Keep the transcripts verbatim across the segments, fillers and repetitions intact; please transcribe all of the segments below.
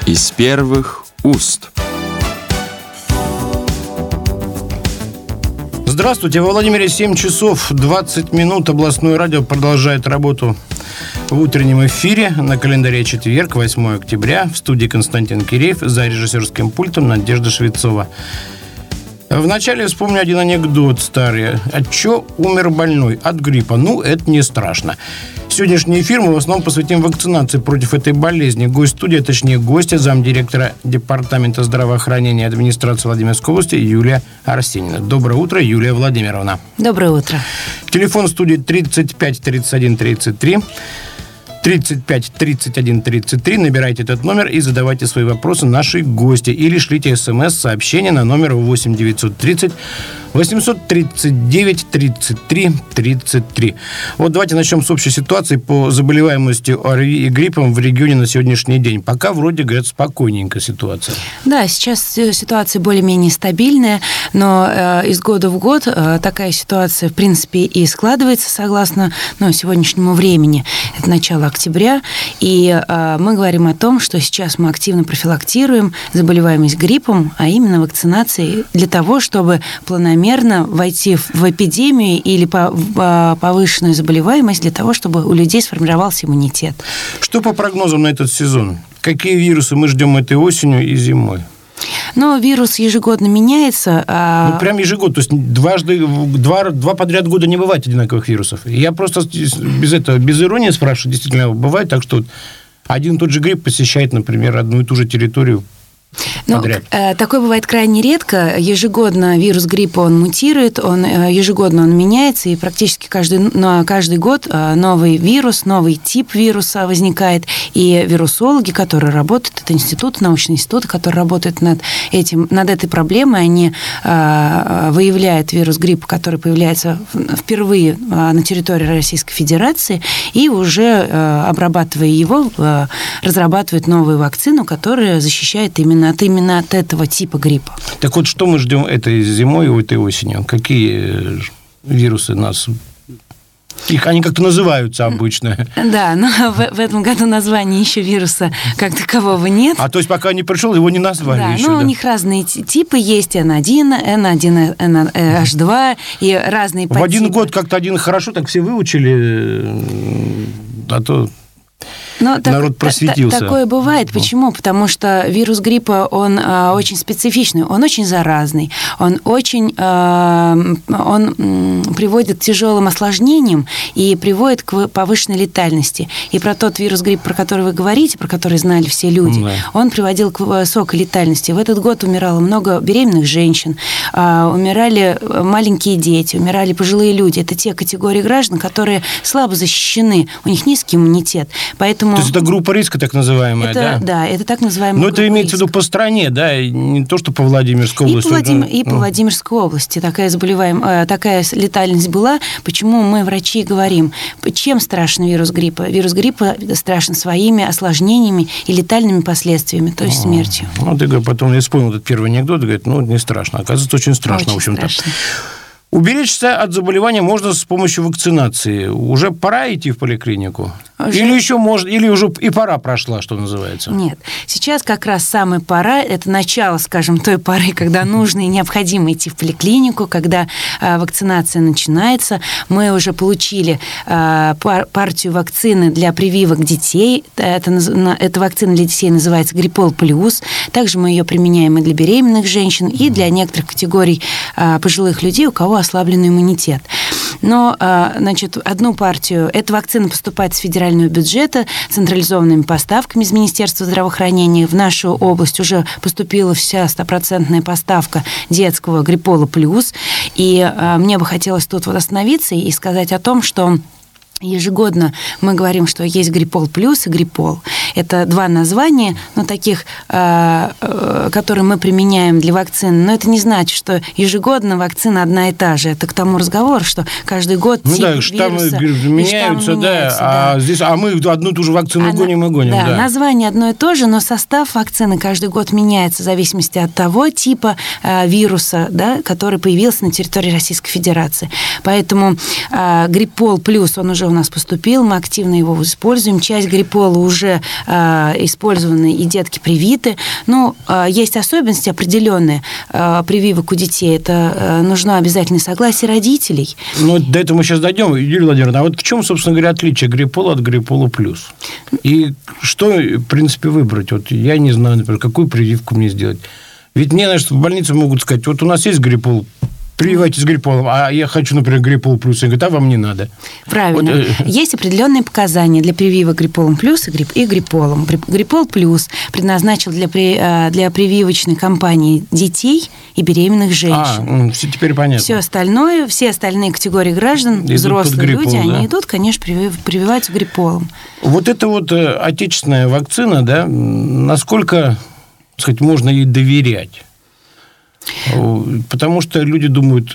Из первых уст. Здравствуйте, во Владимире семь часов двадцать минут. Областное радио продолжает работу в утреннем эфире. На календаре четверг, восьмое октября. В студии Константин Киреев, за режиссерским пультом Надежда Швецова. Вначале вспомню один анекдот старый. От чего умер больной? От гриппа. Ну, это не страшно. Сегодняшний эфир мы в основном посвятим вакцинации против этой болезни. Гость студии, точнее гостья, замдиректора Департамента здравоохранения администрации Владимирской области Юлия Арсенина. Доброе утро, Юлия Владимировна. Доброе утро. Телефон студии тридцать пять тридцать один тридцать три. тридцать пять тридцать один тридцать три. Набирайте этот номер и задавайте свои вопросы нашей гости. Или шлите смс-сообщение на номер восемь девятьсот тридцать восемьсот тридцать девять тридцать три тридцать три. Вот давайте начнем с общей ситуации по заболеваемости ОРВИ и гриппом в регионе на сегодняшний день. Пока вроде, говорят, спокойненькая ситуация. Да, сейчас ситуация более-менее стабильная, но э, из года в год э, такая ситуация, в принципе, и складывается согласно ну, сегодняшнему времени. Это начало октября, и э, мы говорим о том, что сейчас мы активно профилактируем заболеваемость гриппом, а именно вакцинацией для того, чтобы планомерно мерно войти в эпидемию или повышенную заболеваемость для того, чтобы у людей сформировался иммунитет. Что по прогнозам на этот сезон? Какие вирусы мы ждем этой осенью и зимой? Но вирус ежегодно меняется. А... Ну, прям ежегодно. То есть дважды, два, два подряд года не бывает одинаковых вирусов. Я просто без этого, без иронии спрашиваю, действительно бывает так, что один и тот же грипп посещает, например, одну и ту же территорию. Ну, такое бывает крайне редко. Ежегодно вирус гриппа, он мутирует, он, ежегодно он меняется, и практически каждый, на каждый год новый вирус, новый тип вируса возникает. И вирусологи, которые работают, это институт, научный институт, который работает над, этим, над этой проблемой, они выявляют вирус гриппа, который появляется впервые на территории Российской Федерации, и уже, обрабатывая его, разрабатывают новую вакцину, которая защищает именно от именно от этого типа гриппа. Так вот, что мы ждем этой зимой и этой осенью? Какие вирусы нас... Их они как-то называются обычно. Да, но в, в этом году названия еще вируса как такового нет. А то есть пока не пришел, его не назвали да, еще. Ну, да, у них разные типы есть, эн один, эн один эйч два и разные подтипы. В один год как-то один хорошо, так все выучили, а то... Но народ так, просветился. Та, такое бывает. Почему? Потому что вирус гриппа, он э, очень специфичный, он очень заразный, он очень э, он, м, приводит к тяжелым осложнениям и приводит к повышенной летальности. И про тот вирус гриппа, про который вы говорите, про который знали все люди, да. Он приводил к высокой летальности. В этот год умирало много беременных женщин, э, умирали маленькие дети, умирали пожилые люди. Это те категории граждан, которые слабо защищены, у них низкий иммунитет. Поэтому... То есть это группа риска так называемая, это, да? Да, это так называемая. Но это имеется в виду по стране, да, не то, что по Владимирской области. И по, Владим... и по Владимирской области такая заболеваемая, такая летальность была. Почему мы, врачи, говорим, чем страшен вирус гриппа? Вирус гриппа страшен своими осложнениями и летальными последствиями, то есть смертью. Ну, ты говоришь, потом я вспомнил этот первый анекдот, говорит, ну, не страшно. Оказывается, очень страшно, очень в общем-то. Страшно. Уберечься от заболевания можно с помощью вакцинации. Уже пора идти в поликлинику? Уже... Или еще может, или уже и пора прошла, что называется? Нет. Сейчас как раз самая пора, это начало, скажем, той поры, когда нужно и необходимо идти в поликлинику, когда а, вакцинация начинается. Мы уже получили а, пар, партию вакцины для прививок детей. Это, эта вакцина для детей называется Гриппол плюс. Также мы ее применяем и для беременных женщин, и для некоторых категорий а, пожилых людей, у кого ослабленный иммунитет. Но, значит, одну партию, эта вакцина поступает с федерального бюджета централизованными поставками из Министерства здравоохранения. В нашу область уже поступила вся стопроцентная поставка детского Гриппола плюс. И мне бы хотелось тут вот остановиться и сказать о том, что ежегодно мы говорим, что есть Гриппол плюс и Гриппол. Это два названия, но таких, которые мы применяем для вакцины. Но это не значит, что ежегодно вакцина одна и та же. Это к тому разговору, что каждый год ну тип да, штаммы вируса, меняются, штаммы да, меняются, а да. здесь, а мы одну и ту же вакцину а гоним и гоним. Да, да, название одно и то же, но состав вакцины каждый год меняется в зависимости от того типа э, вируса, да, который появился на территории Российской Федерации. Поэтому э, Гриппол плюс, он уже который у нас поступил, мы активно его используем. Часть грипола уже э, использованы, и детки привиты. Но э, есть особенности определенные э, прививок у детей. Это э, нужно обязательное согласие родителей. Ну, до этого мы сейчас дойдем, Юлия Владимировна. А вот в чем, собственно говоря, отличие грипола от грипола плюс? И что, в принципе, выбрать? Вот я не знаю, например, какую прививку мне сделать. Ведь мне, значит, в больнице могут сказать, вот у нас есть гриппол, прививайтесь грипполом, а я хочу, например, гриппол плюс. Они говорят, а вам не надо. Правильно. Вот. Есть определенные показания для прививок грипполом плюс и, грип, и грипполом. Гриппол плюс предназначен для, для прививочной кампании детей и беременных женщин. А, все теперь понятно. Все остальное, все остальные категории граждан, идут взрослые гриппол, люди, да? Они идут, конечно, прививаются грипполом. Вот эта вот отечественная вакцина, да, насколько, так сказать, можно ей доверять? Потому что люди думают,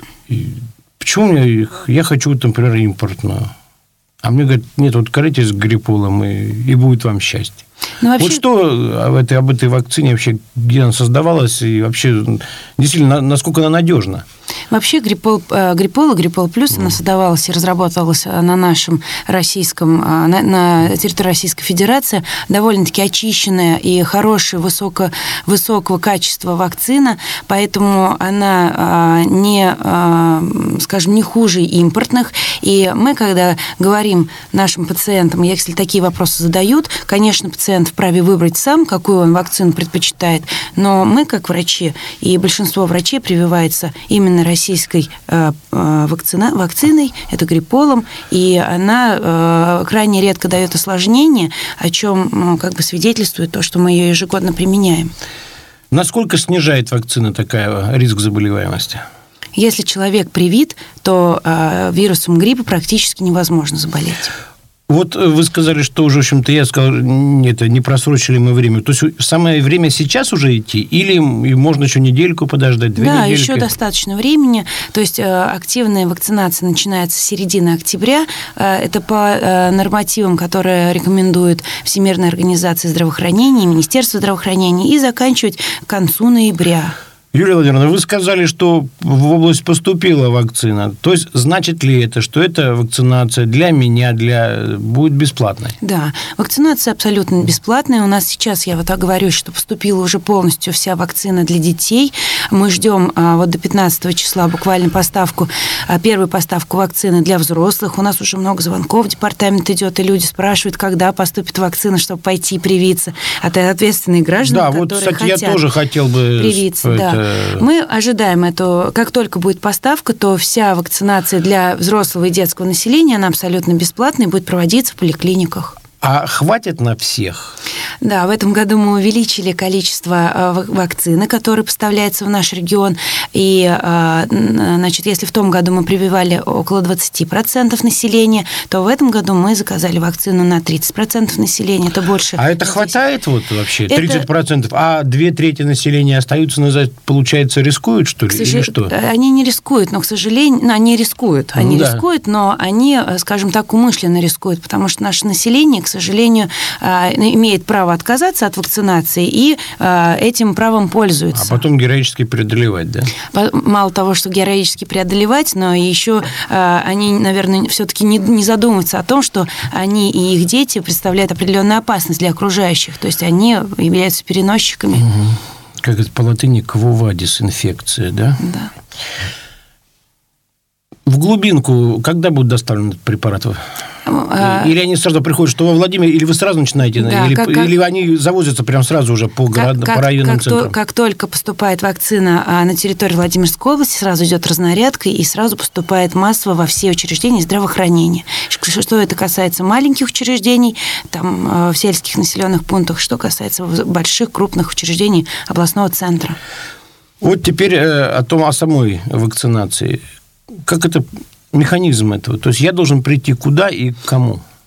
почему мне, я хочу, например, импортную. А мне говорят, нет, вот корритесь с гриполом, и, и будет вам счастье. Ну, вообще... Вот что об этой, об этой вакцине вообще, где она создавалась, и вообще, действительно, насколько она надежна? Вообще гриппол, гриппол и гриппол плюс, mm. она создавалась и разрабатывалась на нашем российском, на, на территории Российской Федерации, довольно-таки очищенная и хорошая, высоко, высокого качества вакцина, поэтому она не, скажем, не хуже импортных. И мы, когда говорим нашим пациентам, если такие вопросы задают, конечно, пациент вправе выбрать сам, какую он вакцину предпочитает, но мы, как врачи, и большинство врачей прививается именно российской э, вакцина, вакциной, это грипполом, и она э, крайне редко дает осложнения, о чем ну, как бы свидетельствует то, что мы ее ежегодно применяем. Насколько снижает вакцина такая риск заболеваемости? Если человек привит, то э, вирусом гриппа практически невозможно заболеть. Вот вы сказали, что уже, в общем-то, я сказал, нет, не просрочили мы время. То есть самое время сейчас уже идти? Или можно еще недельку подождать, две да, недельки? Да, еще достаточно времени. То есть активная вакцинация начинается с середины октября. Это по нормативам, которые рекомендует Всемирная организация здравоохранения, Министерство здравоохранения, и заканчивать к концу ноября. Юлия Владимировна, вы сказали, что в область поступила вакцина. То есть, значит ли это, что эта вакцинация для меня для... будет бесплатной? Да, вакцинация абсолютно бесплатная. У нас сейчас, я вот оговорюсь, что поступила уже полностью вся вакцина для детей. Мы ждем вот до пятнадцатого числа буквально поставку, первую поставку вакцины для взрослых. У нас уже много звонков, департамент идет, и люди спрашивают, когда поступит вакцина, чтобы пойти привиться. А это ответственные граждане, да, которые вот, кстати, хотят я тоже хотел бы привиться. Это... Да. Мы ожидаем эту, как только будет поставка, то вся вакцинация для взрослого и детского населения, она абсолютно бесплатная и будет проводиться в поликлиниках. А хватит на всех? Да, в этом году мы увеличили количество вакцины, которая поставляется в наш регион. И, значит, если в том году мы прививали около двадцать процентов населения, то в этом году мы заказали вакцину на тридцать процентов населения. Это больше. А это хватает вот вообще? тридцать процентов? Это... А две трети населения остаются назад, получается, рискуют, что ли? Сож... Или что? Они не рискуют, но, к сожалению, ну, они рискуют. Они да. рискуют, но они, скажем так, умышленно рискуют, потому что наше население, к сожалению, имеет право отказаться от вакцинации и э, этим правом пользуются. А потом героически преодолевать, да? Мало того, что героически преодолевать, но еще э, они, наверное, все-таки не, не задумываются о том, что они и их дети представляют определенную опасность для окружающих. То есть они являются переносчиками. Угу. Как это по латыни quo vadis, инфекция, да? Да. В глубинку когда будет доставлен этот препарат? Или они сразу приходят, что во Владимире, или вы сразу начинаете, да, или, как, или они завозятся прям сразу уже по, город, как, по районным как, центрам? То, как только поступает вакцина на территорию Владимирской области, сразу идет разнарядка и сразу поступает массово во все учреждения здравоохранения. Что это касается маленьких учреждений, там, в сельских населенных пунктах, что касается больших, крупных учреждений областного центра. Вот теперь о том, о самой вакцинации. Как это... Механизм этого. То есть я должен прийти куда и к кому?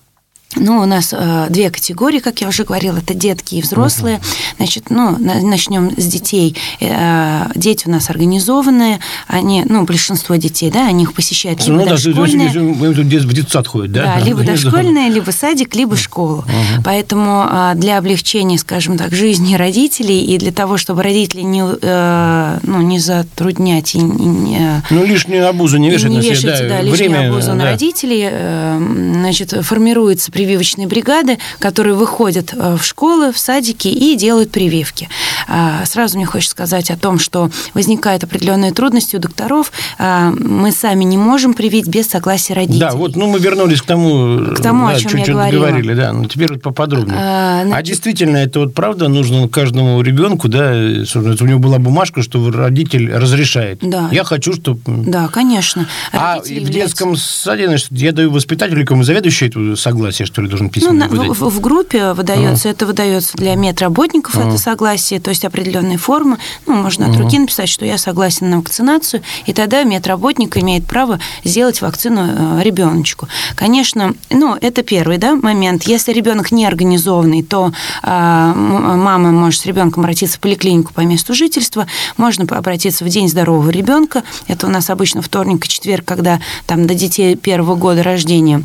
Ну, у нас э, две категории, как я уже говорила, это детки и взрослые. Uh-huh. Значит, ну, на, начнем с детей. Э, дети у нас организованные, они, ну, большинство детей, да, они их посещают либо ну, дошкольные. Да, в детсад ходят, да? Да, либо дошкольные, либо садик, либо школу. Uh-huh. Поэтому э, для облегчения, скажем так, жизни родителей и для того, чтобы родители не, э, ну, не затруднять и не... Ну, лишнюю обузу не вешать на себя. Не вешать, да, да, лишнюю время, обузу да. на родителей, э, значит, формируется прививочные бригады, которые выходят в школы, в садики и делают прививки. Сразу мне хочется сказать о том, что возникают определенные трудности у докторов. Мы сами не можем привить без согласия родителей. Да, вот, ну, мы вернулись к тому, к тому, да, о чем чуть-чуть я говорила. говорили, да, но теперь вот поподробнее. А, значит... а действительно, это вот правда нужно каждому ребенку, да, у него была бумажка, что родитель разрешает. Да. Я хочу, чтобы... Да, конечно. А родители в детском являются... саде, значит, я даю воспитателю, кому заведующий это согласие, что ли, должен письменно ну, выдать? В, в группе выдается, а. это выдается для медработников, а. это согласие, то есть определенные формы. Ну, можно от руки написать, что я согласен на вакцинацию, и тогда медработник имеет право сделать вакцину ребеночку. Конечно, ну, это первый, да, момент. Если ребенок не организованный, то а, мама может с ребенком обратиться в поликлинику по месту жительства, можно обратиться в День здорового ребенка. Это у нас обычно вторник и четверг, когда там до детей первого года рождения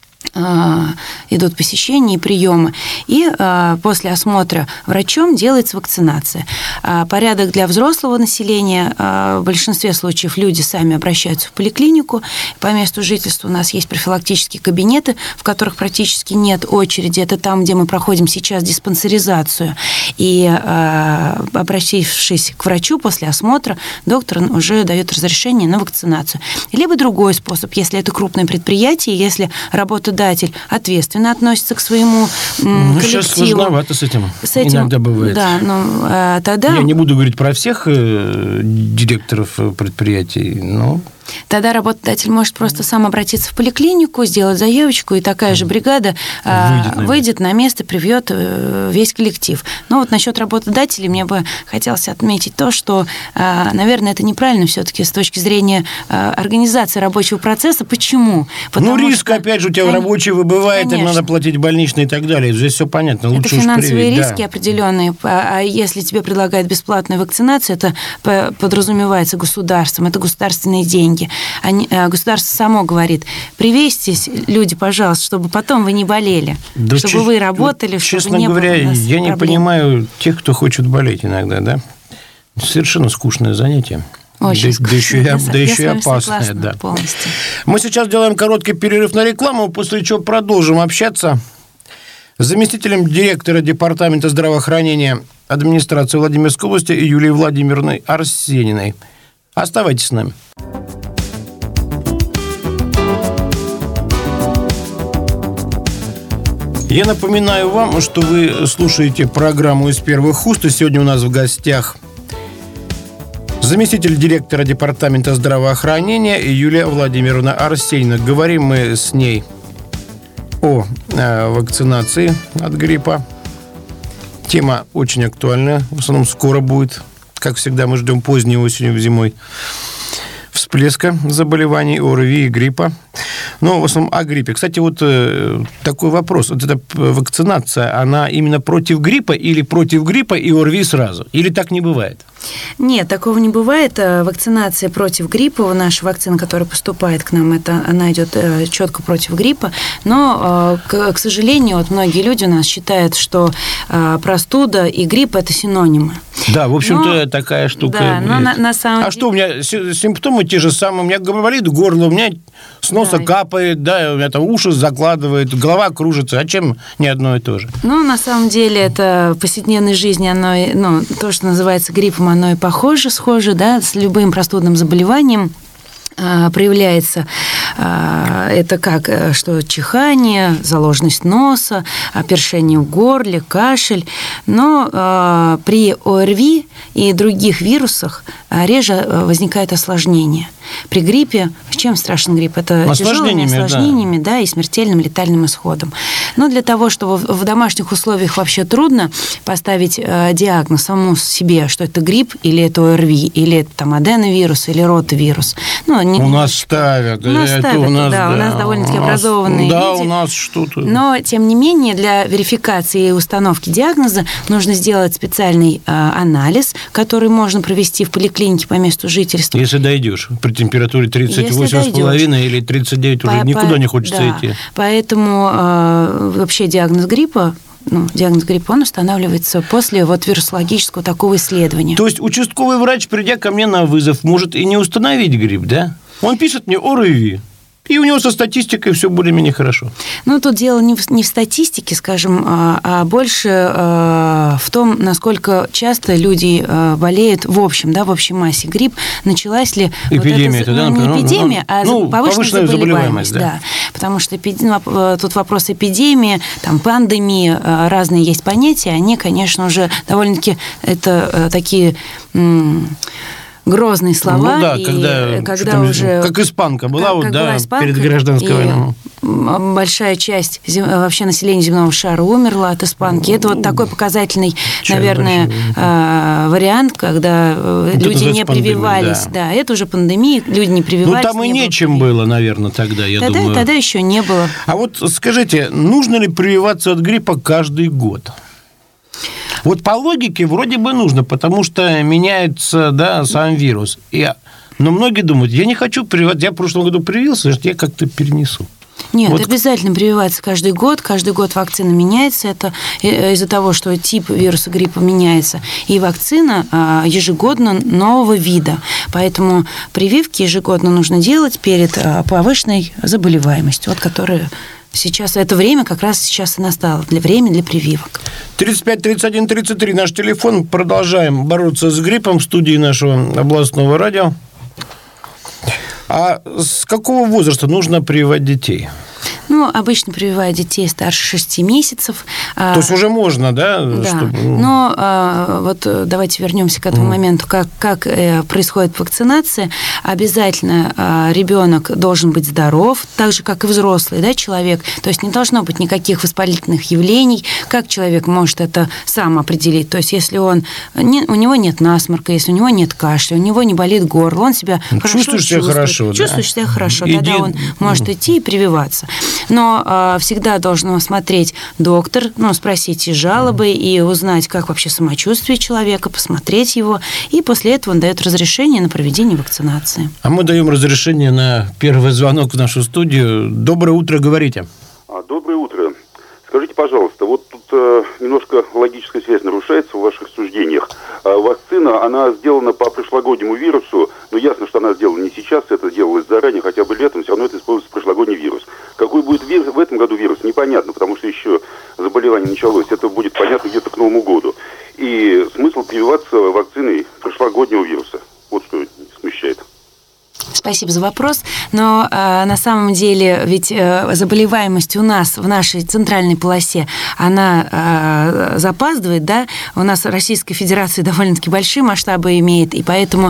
идут посещения и приемы. И а, после осмотра врачом делается вакцинация. А, порядок для взрослого населения. А, в большинстве случаев люди сами обращаются в поликлинику. По месту жительства у нас есть профилактические кабинеты, в которых практически нет очереди. Это там, где мы проходим сейчас диспансеризацию. И а, обратившись к врачу после осмотра, доктор уже дает разрешение на вакцинацию. Либо другой способ, если это крупное предприятие, если работа ответственно относится к своему ну, коллективу. Сейчас сложновато с этим. С этим иногда бывает. Да, но а, тогда... Я не буду говорить про всех э, директоров предприятий, но... Тогда работодатель может просто сам обратиться в поликлинику, сделать заявочку, и такая же бригада выйдет, выйдет на место, привьет весь коллектив. Но вот насчет работодателей мне бы хотелось отметить то, что, наверное, это неправильно все-таки с точки зрения организации рабочего процесса. Почему? Потому ну, риск, что... опять же, у тебя Кон... рабочий выбывает, им надо платить больничные и так далее. Здесь все понятно. Лучше это финансовые привить, риски да. определенные. А если тебе предлагают бесплатную вакцинацию, это подразумевается государством, это государственные деньги. Они, государство само говорит, привесьтесь, люди, пожалуйста, чтобы потом вы не болели, да, чтобы ч- вы работали, честно чтобы не говоря, было у нас я не проблем. Понимаю тех, кто хочет болеть иногда, да? Совершенно скучное занятие. Очень да, да еще, я, да еще и опасное, да. Полностью. Мы сейчас делаем короткий перерыв на рекламу, после чего продолжим общаться с заместителем директора Департамента здравоохранения администрации Владимирской области Юлией Владимировной Арсениной. Оставайтесь с нами. Я напоминаю вам, что вы слушаете программу «Из первых уст», и сегодня у нас в гостях заместитель директора Департамента здравоохранения Юлия Владимировна Арсенина. Говорим мы с ней о э, вакцинации от гриппа. Тема очень актуальная, в основном скоро будет. Как всегда, мы ждем поздней осенью, зимой всплеска заболеваний ОРВИ и гриппа. Но в основном о гриппе. Кстати, вот э, такой вопрос. Вот эта вакцинация, она именно против гриппа или против гриппа и ОРВИ сразу? Или так не бывает? Нет, такого не бывает. Вакцинация против гриппа, наша вакцина, которая поступает к нам, это, она идет четко против гриппа. Но, к, к сожалению, вот многие люди у нас считают, что простуда и грипп – это синонимы. Да, в общем-то, но, такая штука. Да, но на, на самом а деле... что, у меня симптомы те же самые. У меня болит горло, у меня с носа да. капает, да, у меня там уши закладывает, голова кружится. А чем не одно и то же? Ну, на самом деле, это в повседневной жизни, оно, ну, то, что называется гриппом, оно и похоже, схоже, да, с любым простудным заболеванием. Проявляется это как, что чихание, заложенность носа, першение в горле, кашель. Но при ОРВИ и других вирусах реже возникает осложнение. При гриппе, чем страшен грипп? Это тяжелыми осложнениями, да. Да, и смертельным летальным исходом. Но для того, чтобы в домашних условиях вообще трудно поставить диагноз самому себе, что это грипп, или это ОРВИ, или это там аденовирус, или ротавирус. Ну, не, у нас ставят. У нас это ставят. у нас, да, да, у нас довольно-таки у нас, образованные да, люди. у нас что-то. Но, тем не менее, для верификации и установки диагноза нужно сделать специальный э, анализ, который можно провести в поликлинике по месту жительства. Если дойдешь при температуре тридцать восемь с половиной или тридцать девять, по, уже никуда по, не хочется да, идти. Поэтому э, вообще диагноз гриппа, ну, диагноз гриппа, он устанавливается после вот вирусологического такого исследования. То есть участковый врач, придя ко мне на вызов, может и не установить грипп, да? Он пишет мне ОРВИ. И у него со статистикой все более-менее хорошо. Ну, тут дело не в, не в статистике, скажем, а, а больше а, в том, насколько часто люди а, болеют в общем, да, в общей массе. Грипп, началась ли... Эпидемия, вот это, да, ну, например, не эпидемия, ну, а ну, повышенная, повышенная заболеваемость. заболеваемость да. Да. Потому что эпидемия, тут вопрос эпидемии, там, пандемии, разные есть понятия, они, конечно, уже довольно-таки это такие... грозные слова. Ну да, и когда, когда уже... Как испанка была, как, вот, как да, была испанка, перед гражданской войной. Большая часть зем... вообще населения земного шара умерла от испанки. Это вот такой показательный, Чай наверное, большой, вариант, когда вот люди не прививались. Да. да, это уже пандемия, люди не прививались. Ну, там и не нечем было, было, наверное, тогда, я тогда, думаю. Тогда еще не было. А вот скажите, нужно ли прививаться от гриппа каждый год? Вот по логике вроде бы нужно, потому что меняется, да, сам вирус. И, но многие думают, я не хочу прививаться, я в прошлом году привился, я как-то перенесу. Нет, вот. Обязательно прививаться каждый год. Каждый год вакцина меняется. Это из-за того, что тип вируса гриппа меняется. И вакцина ежегодно нового вида. Поэтому прививки ежегодно нужно делать перед повышенной заболеваемостью, вот которая... Сейчас это время как раз сейчас и настало, для время для прививок. тридцать пять тридцать один тридцать три наш телефон. Продолжаем бороться с гриппом в студии нашего областного радио. А с какого возраста нужно прививать детей? Ну, обычно прививают детей старше шести месяцев. То есть уже можно, да? Да. Чтобы... Но а, вот давайте вернемся к этому mm. моменту, как, как происходит вакцинация. Обязательно а, ребенок должен быть здоров, так же, как и взрослый, да, человек. То есть не должно быть никаких воспалительных явлений. Как человек может это сам определить? То есть если он, не, у него нет насморка, если у него нет кашля, у него не болит горло, он себя ну, хорошо чувствуешь чувствует. Себя хорошо, чувствуешь да? себя хорошо, Иди... тогда он может идти и прививаться. Но э, всегда должен осмотреть доктор, ну, спросить и жалобы, и узнать, как вообще самочувствие человека, посмотреть его, и после этого он дает разрешение на проведение вакцинации. А мы даем разрешение на первый звонок в нашу студию. Доброе утро, говорите. А, доброе утро. Скажите, пожалуйста, вот тут э, немножко логическая связь нарушается в ваших суждениях. Э, вакцина, она сделана по прошлогоднему вирусу, но ясно, что она сделана не сейчас, это делалось заранее, хотя бы летом, все равно это используется прошлогодний вирус. Какой будет вирус, в этом году вирус, непонятно, потому что еще заболевание началось, это будет понятно где-то к Новому году. И смысл прививаться вакциной прошлогоднего вируса, вот что смущает. Спасибо за вопрос, но э, на самом деле ведь э, заболеваемость у нас в нашей центральной полосе, она э, запаздывает, да, у нас Российская Федерация довольно-таки большие масштабы имеет, и поэтому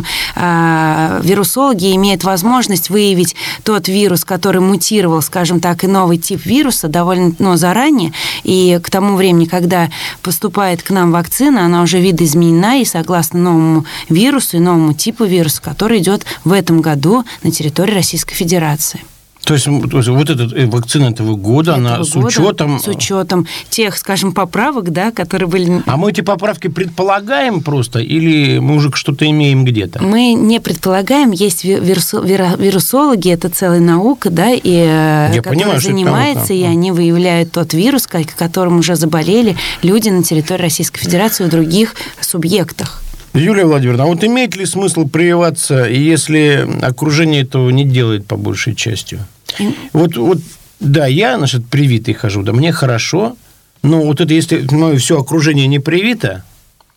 э, вирусологи имеют возможность выявить тот вирус, который мутировал, скажем так, и новый тип вируса довольно ну, заранее, и к тому времени, когда поступает к нам вакцина, она уже видоизменена и согласно новому вирусу и новому типу вируса, который идет в этом году на территории Российской Федерации. То есть, то есть вот эта вакцина этого года, этого она с года, учетом... С учетом тех, скажем, поправок, да, которые были... А мы эти поправки предполагаем просто, или мы уже что-то имеем где-то? Мы не предполагаем, есть вирусо, вирусологи, это целая наука, да, и, Я которая понимаю, занимается, и они выявляют тот вирус, которым уже заболели люди на территории Российской Федерации и в других субъектах. Юлия Владимировна, а вот имеет ли смысл прививаться, если окружение этого не делает по большей части? Вот, вот, да, я, значит, привитый хожу, да, мне хорошо, но вот это, если мое все окружение не привито,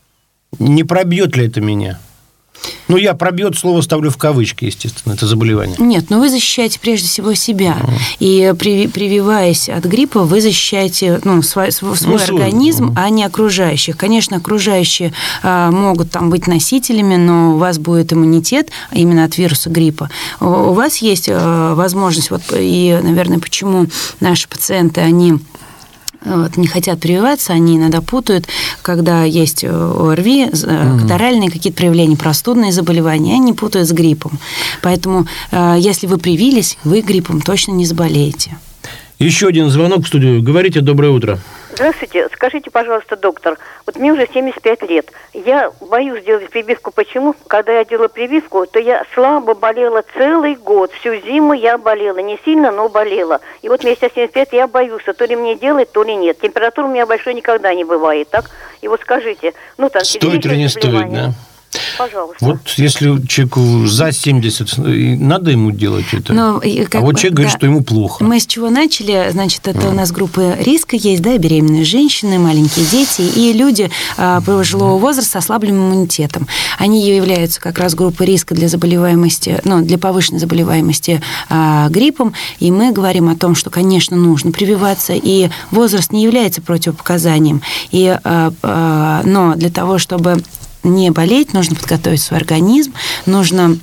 не пробьет ли это меня? Ну, я пробьет, слово ставлю в кавычки, естественно, это заболевание. Нет, но вы защищаете прежде всего себя. Mm. И при, прививаясь от гриппа, вы защищаете ну, свой, свой ну, организм, mm. а не окружающих. Конечно, окружающие а, могут там быть носителями, но у вас будет иммунитет именно от вируса гриппа. У, у вас есть а, возможность, вот, и, наверное, почему наши пациенты, они... вот, не хотят прививаться, они иногда путают, когда есть ОРВИ, mm-hmm. катаральные какие-то проявления, простудные заболевания, они путают с гриппом. Поэтому, если вы привились, вы гриппом точно не заболеете. Еще один звонок в студию. Говорите, доброе утро. Здравствуйте. Скажите, пожалуйста, доктор, вот мне уже семьдесят пять лет. Я боюсь делать прививку. Почему? Когда я делала прививку, то я слабо болела целый год. Всю зиму я болела. Не сильно, но болела. И вот мне сейчас семьдесят пять, я боюсь, то ли мне делать, то ли нет. Температура у меня большой никогда не бывает, так? И вот скажите, ну там... Стоит или не стоит, да? Пожалуйста. Вот если человеку за семьдесят, надо ему делать это. Но, а вот человек говорит, да, что ему плохо. Мы с чего начали? Значит, это а. у нас группы риска есть, да, беременные женщины, маленькие дети и люди а, пожилого возраста с ослабленным иммунитетом. Они являются как раз группой риска для заболеваемости, ну, для повышенной заболеваемости а, гриппом. И мы говорим о том, что, конечно, нужно прививаться, и возраст не является противопоказанием. И, а, а, но для того, чтобы не болеть, нужно подготовить свой организм, нужно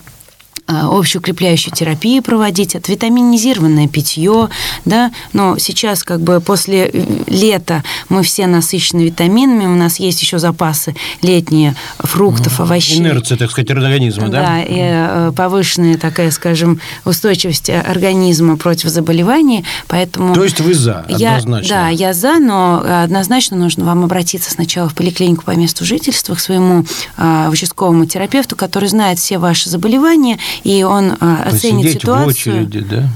общую укрепляющую терапию проводить, это витаминизированное питье, да, но сейчас как бы после лета мы все насыщены витаминами, у нас есть еще запасы летние фруктов, овощей. Инерция, так сказать, организма, да? Да, и повышенная такая, скажем, устойчивость организма против заболеваний, поэтому... То есть вы за, однозначно? Я, да, я за, но однозначно нужно вам обратиться сначала в поликлинику по месту жительства к своему а, участковому терапевту, который знает все ваши заболевания, и он а, оценит ситуацию. Посидеть в очереди, да?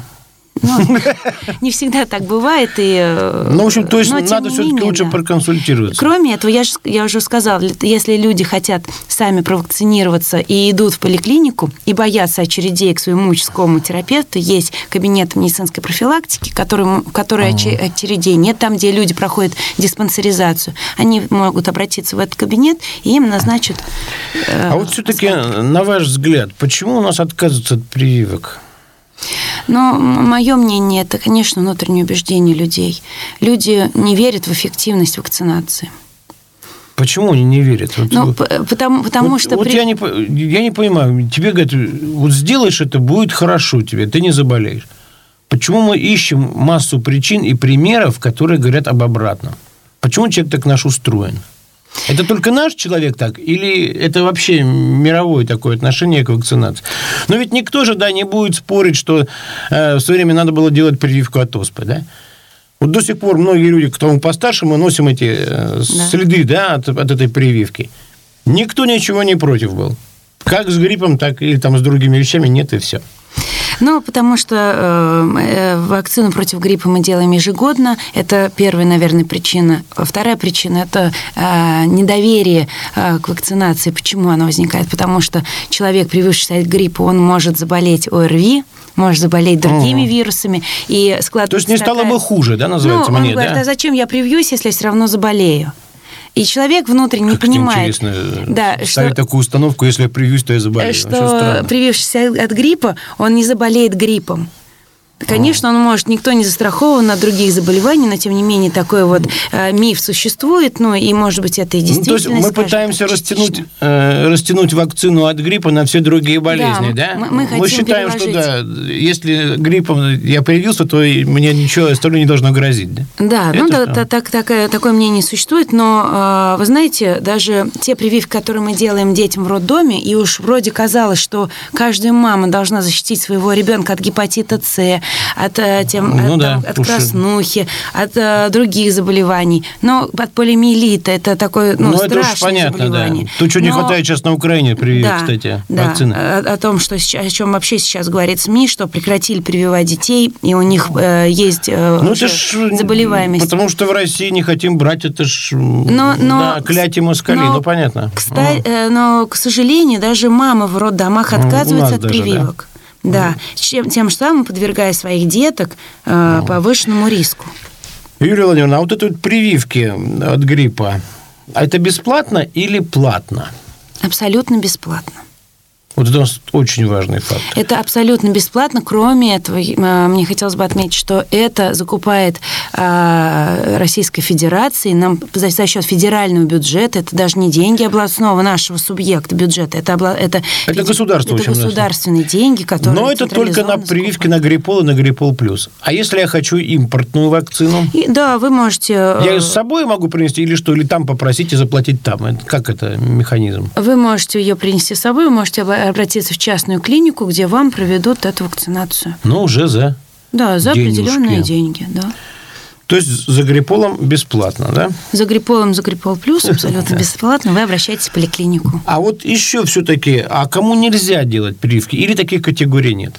Ну, не всегда так бывает. И, ну, в общем, то есть надо все-таки лучше да. проконсультироваться. Кроме этого, я, же, я уже сказала, если люди хотят сами провакцинироваться и идут в поликлинику и боятся очередей к своему участковому терапевту, есть кабинет медицинской профилактики, который, который ага. очередей нет, там, где люди проходят диспансеризацию. Они могут обратиться в этот кабинет, и им назначат... А э, вот все-таки, на ваш взгляд, почему у нас отказываются от прививок? Но мое мнение, это, конечно, внутреннее убеждение людей. Люди не верят в эффективность вакцинации. Почему они не верят? Вот, ну, потому потому вот, что... Вот при... я, не, я не понимаю. Тебе говорят, вот сделаешь это, будет хорошо тебе, ты не заболеешь. Почему мы ищем массу причин и примеров, которые говорят об обратном? Почему человек так наш устроен? Это только наш человек так? Или это вообще мировое такое отношение к вакцинации? Но ведь никто же, да, не будет спорить, что э, в свое время надо было делать прививку от оспы, да? Вот до сих пор многие люди, кто постарше, мы носим эти э, да. следы, да, от, от этой прививки. Никто ничего не против был. Как с гриппом, так и там с другими вещами нет, и все. Ну, потому что э, вакцину против гриппа мы делаем ежегодно. Это первая, наверное, причина. Вторая причина – это э, недоверие э, к вакцинации. Почему она возникает? Потому что человек, привившийся от гриппа, он может заболеть ОРВИ, может заболеть другими угу. вирусами. И складывается. То есть не стало такая... бы хуже, да, называется ну, мне, он говорит, да? а зачем я привьюсь, если я все равно заболею? И человек внутренне как не понимает... интересно да, ставить что, такую установку, если я привьюсь, то я заболею. Что привившийся от гриппа, он не заболеет гриппом. Конечно, он может, никто не застрахован от других заболеваний, но, тем не менее, такой вот э, миф существует, ну, и, может быть, это и действительно... Ну, то есть мы пытаемся растянуть, э, растянуть вакцину от гриппа на все другие болезни, да? да? Мы, мы, мы считаем, переложить. что, да, если гриппом я привился, то мне ничего остальное не должно грозить, да? Да, это ну, да, да, так, такое, такое мнение существует, но, э, вы знаете, даже те прививки, которые мы делаем детям в роддоме, и уж вроде казалось, что каждая мама должна защитить своего ребенка от гепатита С, от, тем, ну, от, да, от краснухи, от а, других заболеваний. Но от полиомиелита это такое ну, ну, страшное это уж понятно, заболевание. Да. То, что Но... не хватает сейчас на Украине прививки, да, кстати, да, вакцины. О, о том, что сейчас, о чем вообще сейчас говорит СМИ, что прекратили прививать детей, и у них э, есть э, ну, это ж, заболеваемость. Потому что в России не хотим брать, это ж но, но, да, клятие москалей, ну, понятно. Кстати, э, но, к сожалению, даже мамы в роддомах отказываются от даже, прививок. Да? Да, чем, тем самым подвергая своих деток э, повышенному риску. Юлия Владимировна, а вот это вот прививки от гриппа, а это бесплатно или платно? Абсолютно бесплатно. Вот это у нас очень важный факт. Это абсолютно бесплатно. Кроме этого, мне хотелось бы отметить, что это закупает Российская Федерация нам за, за счет федерального бюджета. Это даже не деньги областного нашего субъекта бюджета. Это, это, это государство, это государственные нас. деньги, которые... Но это только на прививки на Гриппол и на Гриппол плюс. А если я хочу импортную вакцину? И, да, вы можете... Я ее с собой могу принести или что? Или там попросить и заплатить там? Как это механизм? Вы можете ее принести с собой, вы можете обратиться в частную клинику, где вам проведут эту вакцинацию. Ну, уже за Да, за денежки. Определенные деньги, да. То есть за Грипполом бесплатно, да? За Грипполом, за Гриппол плюс абсолютно бесплатно. Вы обращаетесь в поликлинику. А вот еще все-таки, а кому нельзя делать прививки? Или таких категорий нет?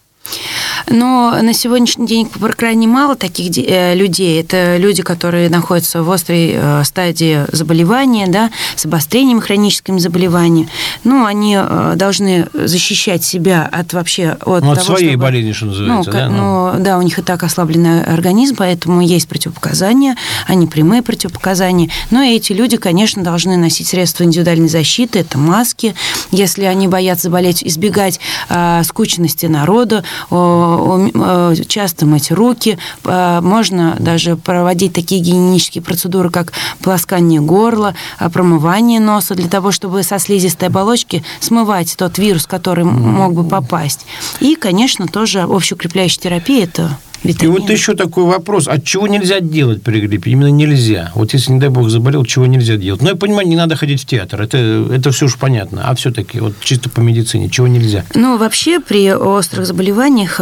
Но на сегодняшний день крайне мало таких людей. Это люди, которые находятся в острой стадии заболевания, да, с обострением хроническими заболеваниями. Ну, они должны защищать себя от вообще... От, ну, от того, своей чтобы... болезни, что называется, ну, да? Ну, да, у них и так ослабленный организм, поэтому есть противопоказания, они прямые противопоказания. Но эти люди, конечно, должны носить средства индивидуальной защиты, это маски, если они боятся заболеть, избегать э, скучности народа, часто мыть руки, можно даже проводить такие гигиенические процедуры, как полоскание горла, промывание носа, для того, чтобы со слизистой оболочки смывать тот вирус, который мог бы попасть. И, конечно, тоже общеукрепляющая терапия – это витамины. И вот еще такой вопрос. От чего нельзя делать при гриппе? Именно нельзя. Вот если, не дай бог, заболел, чего нельзя делать? Ну, я понимаю, не надо ходить в театр. Это, это все уж понятно. А все-таки, вот чисто по медицине, чего нельзя? Ну, вообще, при острых заболеваниях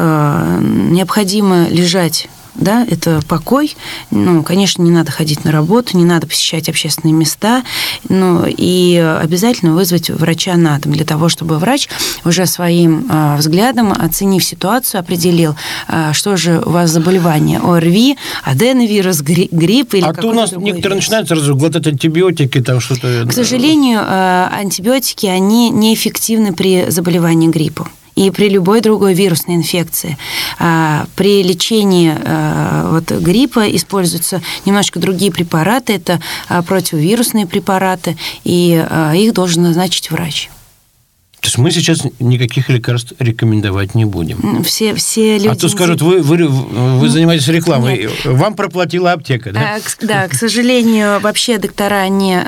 необходимо лежать. Да, это покой. Ну, конечно, не надо ходить на работу, не надо посещать общественные места. Ну, и обязательно вызвать врача на дом, для того, чтобы врач уже своим э, взглядом, оценив ситуацию, определил, э, что же у вас заболевание. ОРВИ, аденовирус, гри- грипп или а какой-то то у нас другой некоторые вирус. начинают сразу глотать антибиотики, там что-то... К сожалению, э, антибиотики, они неэффективны при заболевании гриппом и при любой другой вирусной инфекции. При лечении вот, гриппа используются немножко другие препараты, это противовирусные препараты, и их должен назначить врач. То есть мы сейчас никаких лекарств рекомендовать не будем. Все, все люди... А то скажут, вы, вы, вы занимаетесь рекламой, Нет. Вам проплатила аптека, да? А, да, к сожалению, вообще доктора не,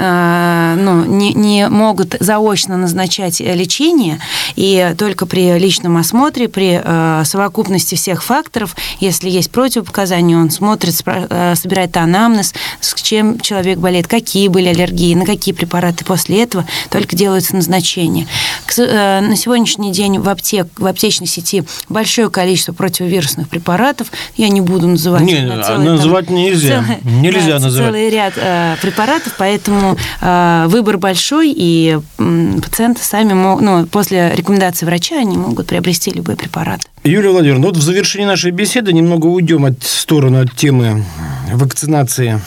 ну, не, не могут заочно назначать лечение, и только при личном осмотре, при совокупности всех факторов, если есть противопоказания, он смотрит, собирает анамнез, с чем человек болеет, какие были аллергии, на какие препараты. После этого только делаются назначения. На сегодняшний день в, аптек, в аптечной сети большое количество противовирусных препаратов. Я не буду называть. Не, на целый, называть там, нельзя. Целый, нельзя да, называть. Целый ряд э, препаратов, поэтому э, выбор большой, и э, пациенты сами могут, ну, после рекомендации врача они могут приобрести любой препарат. Юлия Владимировна, вот в завершении нашей беседы немного уйдем от стороны от темы вакцинации.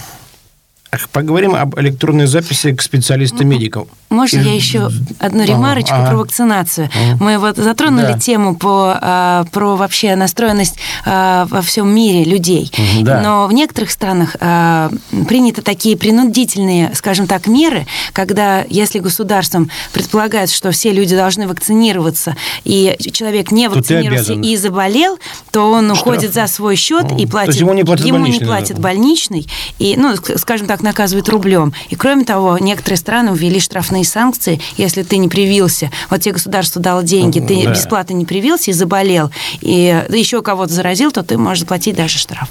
Поговорим об электронной записи к специалистам-медикам. Можно И... я еще одну ремарочку а, про вакцинацию? А, Мы вот затронули да. тему по, а, про вообще настроенность а, во всем мире людей. Да. Но в некоторых странах а, приняты такие принудительные, скажем так, меры, когда если государством предполагается, что все люди должны вакцинироваться, и человек не вакцинировался и заболел, то он Штраф. уходит за свой счет ну, и платит, ему не платят ему больничный, не платят да. больничный, и, ну, скажем так, наказывают рублем. И кроме того, некоторые страны ввели штрафные санкции, если ты не привился. Вот тебе государство дало деньги, ты да. бесплатно не привился и заболел, и еще кого-то заразил, то ты можешь заплатить даже штраф.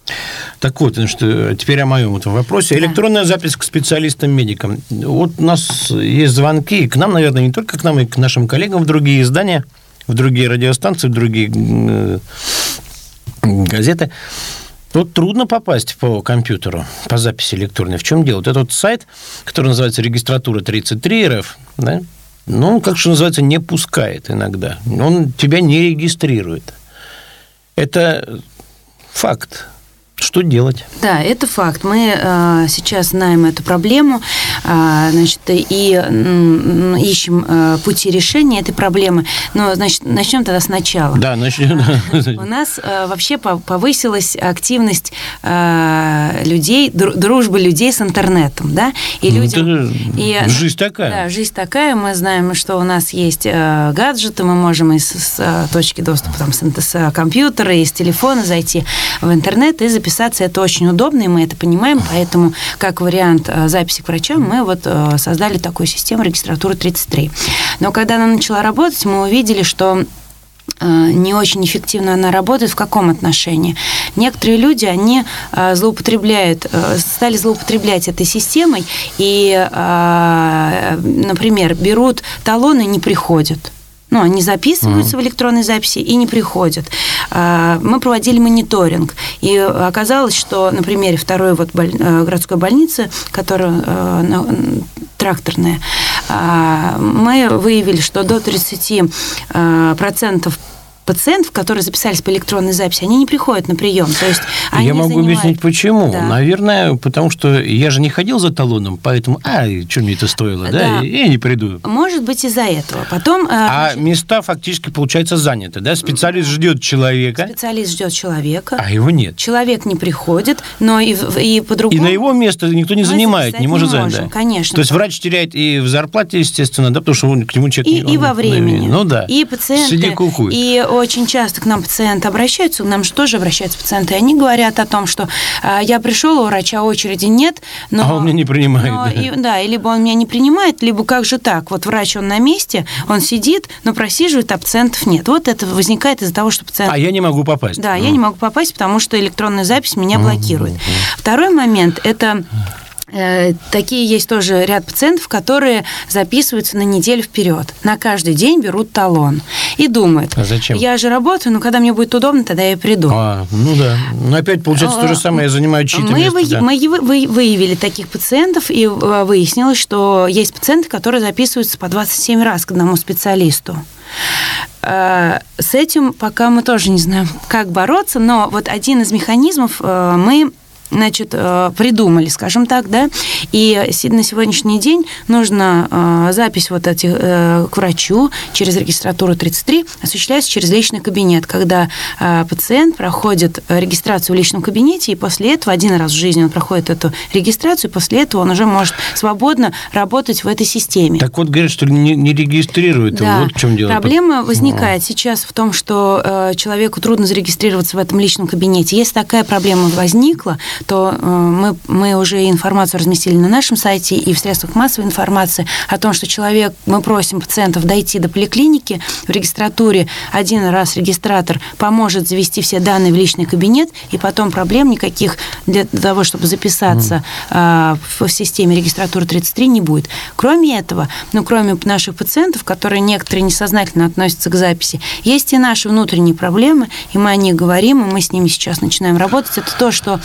Так вот, значит, теперь о моем этом вопросе. Да. Электронная запись к специалистам-медикам. Вот у нас есть звонки, и к нам, наверное, не только к нам, и к нашим коллегам в другие издания, в другие радиостанции, в другие газеты. Вот трудно попасть по компьютеру, по записи электронной. В чем дело? Вот этот сайт, который называется регистратура тридцать три эр эф, да, ну, как что называется, не пускает иногда. Он тебя не регистрирует. Это факт. что делать? Да, это факт. Мы э, сейчас знаем эту проблему, э, значит, и э, ищем э, пути решения этой проблемы. Но, значит, начнем тогда сначала. Да, начнем. У нас э, вообще повысилась активность э, людей, дружба людей с интернетом, да? И людям, и, жизнь такая. Да, жизнь такая. Мы знаем, что у нас есть э, гаджеты, мы можем из с, с точки доступа там, с, с компьютера, из телефона зайти в интернет и записаться. Это очень удобно, и мы это понимаем, поэтому как вариант записи к врачам мы вот создали такую систему регистратуры тридцать три. Но когда она начала работать, мы увидели, что не очень эффективно она работает. В каком отношении? Некоторые люди, они злоупотребляют, стали злоупотреблять этой системой и, например, берут талоны и не приходят. Ну, они записываются uh-huh. в электронной записи и не приходят. Мы проводили мониторинг, и оказалось, что на примере второй вот боль... городской больницы, которая тракторная, мы выявили, что до тридцать процентов пациентов, которые записались по электронной записи, они не приходят на прием. То есть они я могу занимают... объяснить, почему. Да. Наверное, потому что я же не ходил за талоном, поэтому, а, что мне это стоило, да, да? Я не приду. Может быть, из-за этого. Потом... А значит... места фактически, получается, заняты, да? Специалист ждет человека. Специалист ждет человека. А его нет. Человек не приходит, но и, и по-другому... И на его место никто не занимает, не может занять. Да. Конечно. То есть врач теряет и в зарплате, естественно, да, потому что он, к нему человек... И, и во времени. Ну да. И пациенты... Сиди кукуй. И очень часто к нам пациенты обращаются, к нам же тоже обращаются пациенты, и они говорят о том, что а, я пришел, у врача очереди нет, но... А он меня не принимает. Но, да. И, да, и либо он меня не принимает, либо как же так? Вот врач, он на месте, он сидит, но просиживает, а пациентов нет. Вот это возникает из-за того, что пациент... А я не могу попасть. Да, mm. я не могу попасть, потому что электронная запись меня блокирует. Mm-hmm. Второй момент – это... Такие есть тоже ряд пациентов, которые записываются на неделю вперед. На каждый день берут талон. И думают, а зачем? Я же работаю, но когда мне будет удобно, тогда я и приду. А, ну да. Но опять получается то же самое, я занимаю чьи-то мы место. Вы, да. Мы выявили таких пациентов, и выяснилось, что есть пациенты, которые записываются по двадцать семь раз к одному специалисту. С этим пока мы тоже не знаем, как бороться, но вот один из механизмов мы... значит, придумали, скажем так, да, и на сегодняшний день нужно запись вот этих к врачу через регистратуру тридцать три осуществляется через личный кабинет, когда пациент проходит регистрацию в личном кабинете, и после этого один раз в жизни он проходит эту регистрацию, и после этого он уже может свободно работать в этой системе. Так вот, говорят, что не, не регистрируют, да. Вот в чем дело. Проблема возникает О. сейчас в том, что человеку трудно зарегистрироваться в этом личном кабинете. Если такая проблема возникла, то мы, мы уже информацию разместили на нашем сайте и в средствах массовой информации о том, что человек, мы просим пациентов дойти до поликлиники, в регистратуре один раз регистратор поможет завести все данные в личный кабинет, и потом проблем никаких для того, чтобы записаться mm. в системе регистратуры тридцать три не будет. Кроме этого, ну, кроме наших пациентов, которые некоторые несознательно относятся к записи, есть и наши внутренние проблемы, и мы о них говорим, и мы с ними сейчас начинаем работать. Это то, что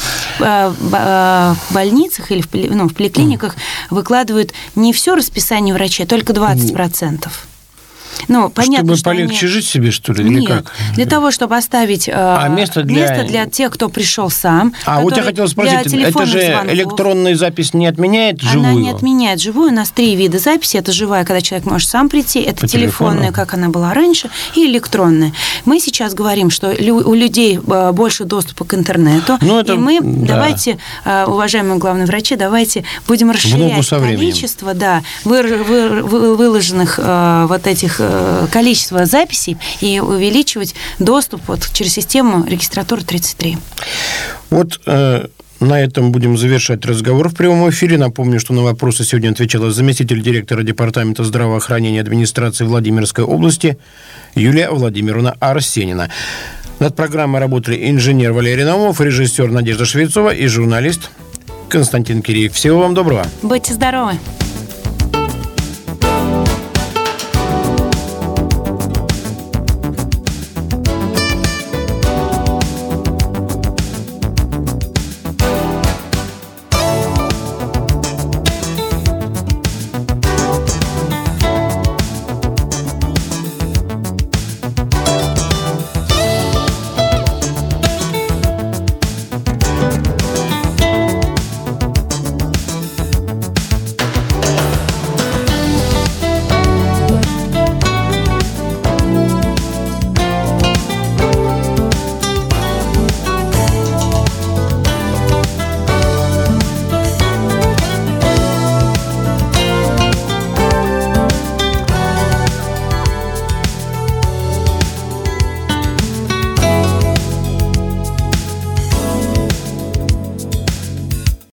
в больницах или в, ну, в поликлиниках mm. выкладывают не все расписание врачей, а только двадцать процентов. Ну, понятно, чтобы что полегче они... жить себе, что ли, или Нет, как? Для того, чтобы оставить а, место, для... место для тех, кто пришел сам. А вот я хотел спросить, это же звонков. Электронная запись не отменяет живую? Она не отменяет живую. У нас три вида записи. Это живая, когда человек может сам прийти. Это по телефонная, телефону? Как она была раньше, и электронная. Мы сейчас говорим, что у людей больше доступа к интернету. Ну, это... И мы, да. давайте, уважаемые главные врачи, давайте будем расширять количество да, выложенных вот этих количеств записей и увеличивать доступ вот через систему регистратуры тридцать три. Вот э, на этом будем завершать разговор в прямом эфире. Напомню, что на вопросы сегодня отвечала заместитель директора Департамента здравоохранения администрации Владимирской области Юлия Владимировна Арсенина. Над программой работали инженер Валерий Наумов, режиссер Надежда Швецова и журналист Константин Киреев. Всего вам доброго. Будьте здоровы.